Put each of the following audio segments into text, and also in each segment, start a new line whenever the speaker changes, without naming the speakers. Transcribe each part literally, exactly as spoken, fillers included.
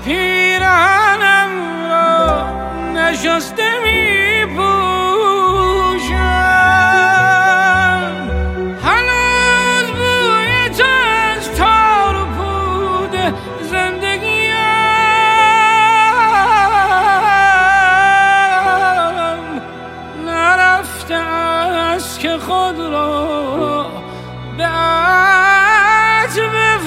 پیرهنم را نشسته می پوشم، هنوز بوی تو از تار و پود زندگیم نرفته است که خود را به عطر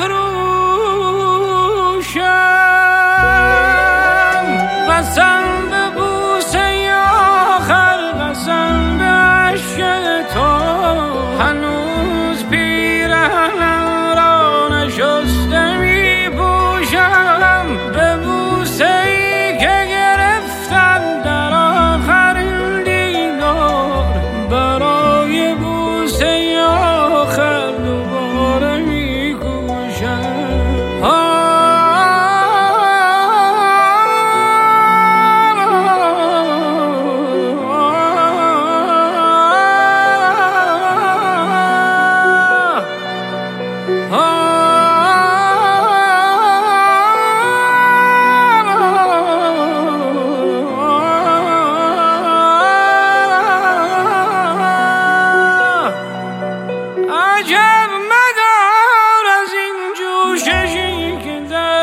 بفروشم. قسم به بوسه آخر، قسم به عشق تو، هنوز پیرهنم را نشسته می پوشم. به بوسه ای که گرفتم در آخرین دیدار، برای بوسه آخر دوباره می کوشم. عجب مدار از این جوششی که در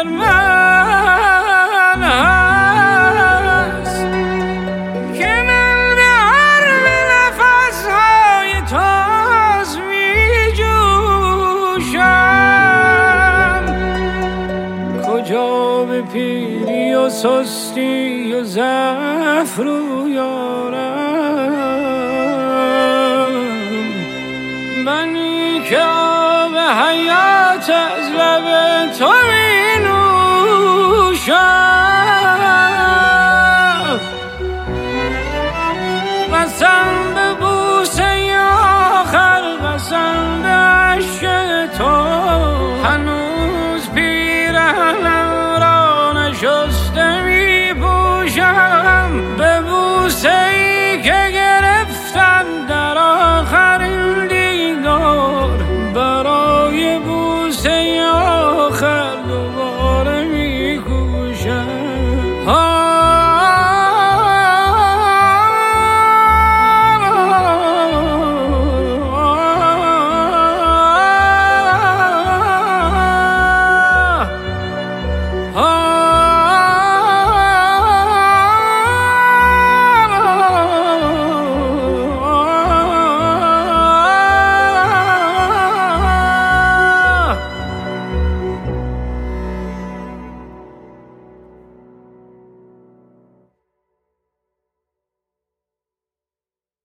من هست، که من به حرم نفسهای تاز می جوشم. کجا به پیری و سستی و ضعف رو